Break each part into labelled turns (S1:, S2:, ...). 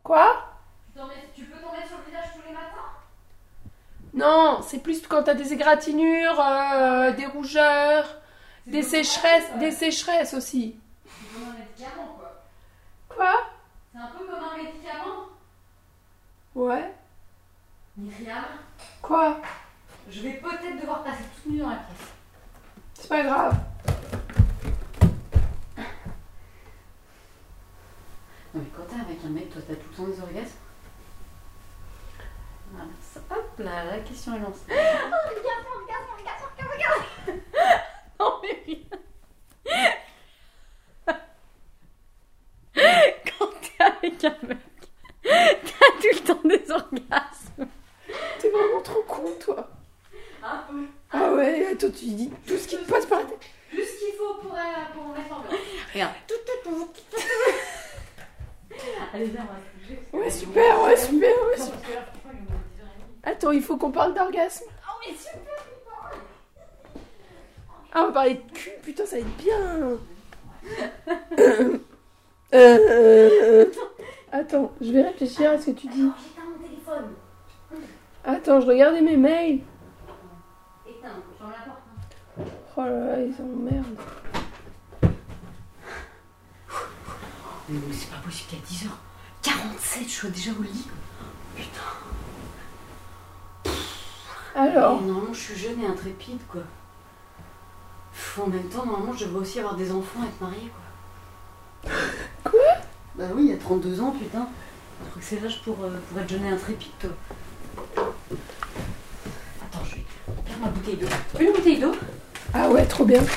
S1: Quoi?
S2: Tu peux t'en mettre sur le visage tous les matins?
S1: Non, c'est plus quand t'as des égratignures, des rougeurs, des sécheresses aussi.
S2: C'est comme un médicament, quoi.
S1: Quoi?
S2: C'est un peu comme un médicament.
S1: Ouais.
S2: Myriam,
S1: Quoi?
S2: je vais peut-être devoir passer toute nue dans la pièce.
S1: C'est pas grave.
S2: Non mais quand t'es avec un mec, toi t'as tout le temps des orgasmes? Voilà, ça, hop là, la question est lancée. Regarde. Non mais rien. Quand t'es avec un mec, t'as tout le temps des orgasmes.
S1: T'es vraiment trop con, toi.
S2: Un peu.
S1: Ah ouais, toi tu dis tout ce qui te passe par la tête.
S2: Juste ce qu'il faut pour mettre l'ambiance. Regarde. Allez, viens, on va se bouger.
S1: Ouais, super, ouais, super, ouais,
S2: Non,
S1: super.
S2: parce que là, franchement, il est 10h30.
S1: Attends, il faut qu'on parle d'orgasme.
S2: Oh, mais super.
S1: Ah, on va parler de cul, putain, ça va être bien. Attends, je vais réfléchir à ce que tu dis.
S2: J'éteins mon téléphone.
S1: Attends, je regardais mes mails.
S2: Éteins, j'en la porte.
S1: Oh là là, ils s'emmerdent.
S2: Mais c'est pas possible qu'à 10h47, je sois déjà au lit. Putain.
S1: Alors,
S2: Et normalement, je suis jeune et intrépide, quoi. En même temps, normalement, je devrais aussi avoir des enfants et être mariée, quoi.
S1: Quoi?
S2: Bah oui, il y a 32 ans, putain. Je crois que c'est l'âge pour être jeune et intrépide, toi. Attends, je vais faire ma bouteille d'eau. Une bouteille d'eau?
S1: ah ouais, trop bien.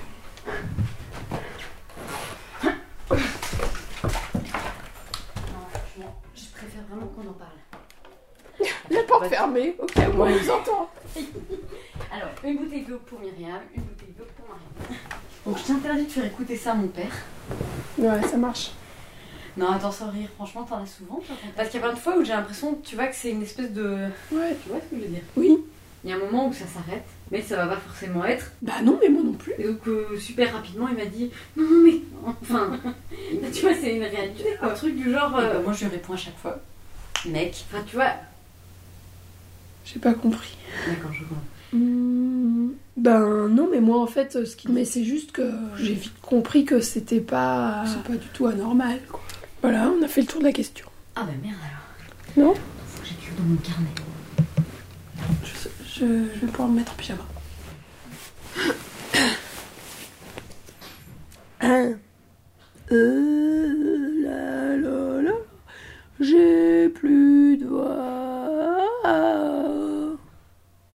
S2: Non, franchement, je préfère vraiment qu'on en parle.
S1: La porte fermée, au cas où on nous entend.
S2: Alors, une bouteille d'eau pour Myriam, une bouteille d'eau pour Mariam. Donc, je t'interdis de faire écouter ça à mon père.
S1: Ouais, ça marche.
S2: Non, attends, sans rire, franchement, t'en as souvent, toi. Parce qu'il y a plein de fois où j'ai l'impression, tu vois, que c'est une espèce de...
S1: Ouais.
S2: Tu vois ce que je veux dire?
S1: Oui.
S2: Il y a un moment où ça s'arrête, mais ça va pas forcément être.
S1: Bah non, mais moi non plus.
S2: Et donc, super rapidement, il m'a dit non, non, mais. Enfin, tu vois, c'est une réalité, quoi. Un truc du genre. Moi, je lui réponds à chaque fois mec. Enfin, tu vois.
S1: J'ai pas compris.
S2: D'accord, je vois.
S1: Ben non, mais moi en fait, mais c'est juste que j'ai vite compris que c'était pas, c'est pas du tout anormal, quoi. Voilà, on a fait le tour de la question.
S2: Ah, bah merde alors.
S1: Non?
S2: Faut que j'écrive dans mon carnet.
S1: Je vais pouvoir me mettre en pyjama. La la la, j'ai plus de voix.